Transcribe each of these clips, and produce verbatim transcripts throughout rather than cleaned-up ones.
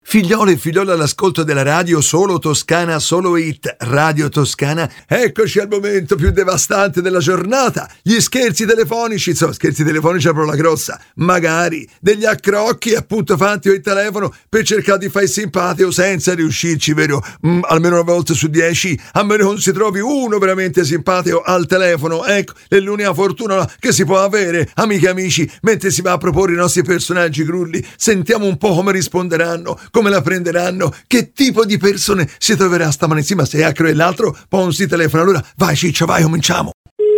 Figlioli e figliole all'ascolto della radio Solo Toscana, Solo Hit, Radio Toscana. Eccoci al momento più devastante della giornata. Gli scherzi telefonici, insomma, scherzi telefonici è proprio la grossa. Magari degli accrocchi appunto fatti il telefono per cercare di fare simpatico senza riuscirci, vero? Mm, almeno una volta su dieci, a meno non si trovi uno veramente simpatico al telefono. Ecco, è l'unica fortuna che si può avere, amiche e amici, mentre si va a proporre i nostri personaggi grulli. Sentiamo un po' come risponderanno, come la prenderanno, che tipo di persone si troverà stamane. Sì, ma se è acro e l'altro poi non si telefona. Allora vai Ciccio, vai, cominciamo.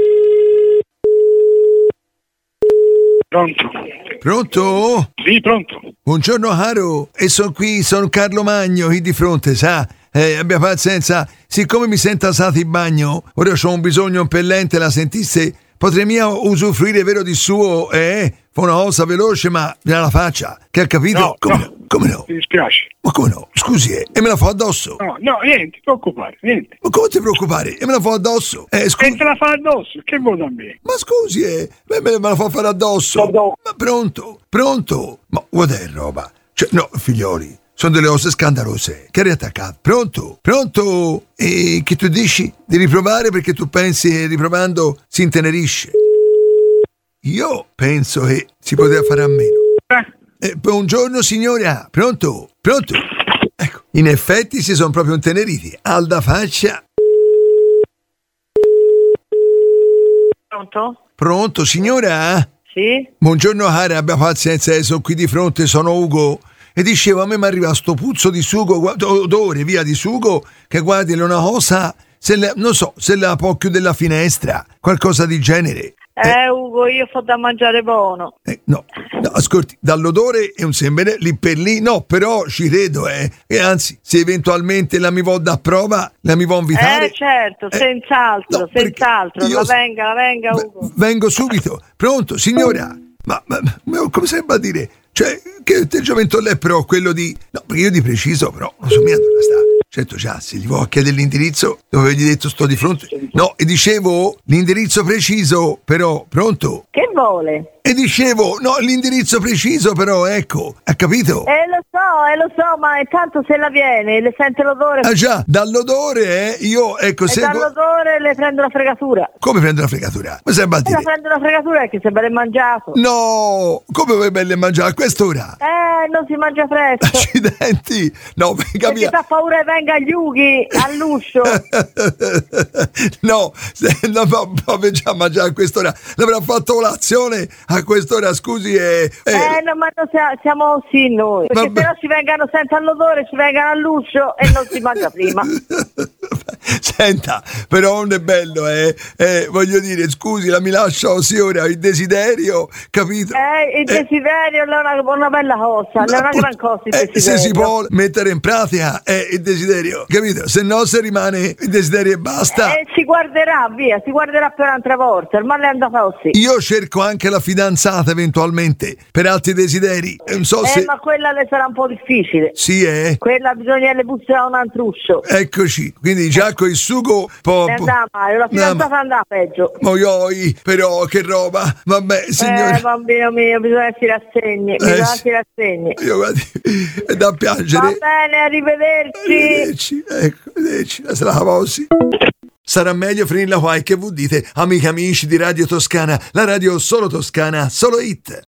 Pronto? Pronto? Sì, pronto. Buongiorno caro, e sono qui, sono Carlo Magno, qui di fronte, sa? Eh, abbia pazienza, siccome mi sento asato in bagno, ora ho un bisogno impellente, la sentisse, potrei mia usufruire vero di suo, eh? Fa una cosa veloce ma nella faccia, che ha capito? No, come no. no? Come no? Mi dispiace. Ma come no? Scusi, eh, e me la fa addosso? No, no, niente, ti preoccupare, niente. Ma come ti preoccupare? E me la fa addosso? Eh, E scusi. te la fa addosso, che vuoi da me? Ma scusi, eh, me, me la fa fare addosso. Pardon. Ma pronto? Pronto? Ma guarda che roba. Cioè, no, figlioli, sono delle cose scandalose. Che riattaccato. Pronto? Pronto? E che tu dici? Devi provare perché tu pensi che riprovando si intenerisce. Io penso che si poteva fare a meno. Eh? Eh, buongiorno signora, pronto? Pronto? Ecco, in effetti si sono proprio inteneriti. Alda faccia. Pronto? Pronto signora? Sì? Buongiorno cara, abbia pazienza, eh, sono qui di fronte, sono Ugo. E dicevo, a me mi arriva sto puzzo di sugo, guarda, odore via di sugo, che guardi, è una cosa, se la, non so, se la può chiudere la finestra, qualcosa di genere. Eh, Ugo, io fo da mangiare buono. Eh, no, no, ascolti, dall'odore è un sembene lì per lì, no, però ci credo, eh. E anzi, se eventualmente la mi vo da prova, la mi vo invitare. Eh, certo, eh, senz'altro, no, perché senz'altro. io- La venga, la venga, v- Ugo. vengo subito, pronto, signora. Ma, ma, ma come sembra dire? Cioè, che atteggiamento l'è però quello di... No, perché io di preciso però, non so mica dove sta. Certo già, se gli vuoi chiedere l'indirizzo, dove gli detto sto di fronte. No, e dicevo, l'indirizzo preciso, però, pronto? Che vuole? E dicevo, no, l'indirizzo preciso però, ecco, ha capito? Eh, lo so, eh, lo so, ma intanto se la viene, le sente l'odore. Ah già, dall'odore, eh, io, ecco, e se... dall'odore le prende la fregatura. Come prendo la fregatura? Ma sembra E la dire... prende la fregatura perché se ve l'è mangiato. No, come vuoi belle mangiare a quest'ora? Eh, non si mangia presto. Accidenti! No, venga Perché via! fa paura che venga agli ughi all'uscio. No, se non può già mangiare a quest'ora, l'avrà fatto colazione a quest'ora, scusi. E, e... Eh, no, ma non sia- siamo sì noi. Perché Vabbè. se no ci vengano senza l'odore, ci vengano all'uscio e non si mangia prima. Senta, però non è bello, eh? eh? Voglio dire, scusi, la mi lascia così ora, il desiderio, capito? Eh, il desiderio è una, una bella cosa, è una appunto, gran cosa il eh, desiderio. se si può mettere in pratica è il desiderio, capito? Se no se rimane il desiderio e basta. Eh, si guarderà, via, si guarderà per un'altra volta, ormai è andata così. Io cerco anche la fidanzata eventualmente per altri desideri. Non so Eh, se... ma quella le sarà un po' difficile. Sì, eh? Quella bisogna le bussare a un altruscio. Eccoci. Quindi già con il sugo... Po, E po- andava male, la fidanzata no, andava peggio. Moioi, però che roba. Vabbè, signore. Eh, bambino mio, bisogna essere rassegni, bisogna sì. essere rassegni. Io guardi, è da piangere. Va bene, arrivederci. Arrivederci, ecco, arrivederci, la slava così. Sarà meglio finirla qua, e che vuol dite, amiche amici di Radio Toscana, la radio Solo Toscana, Solo Hit.